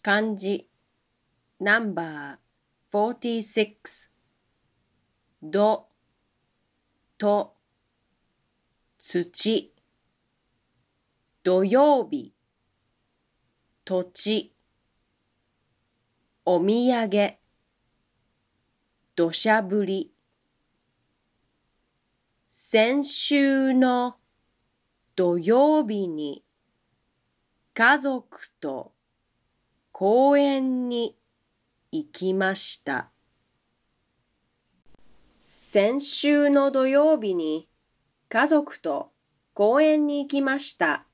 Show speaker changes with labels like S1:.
S1: 漢字ナンバー46どと土土曜日土地お土産土砂降り先週の土曜日に家族と公園に行きました。先週の土曜日に家族と公園に行きました。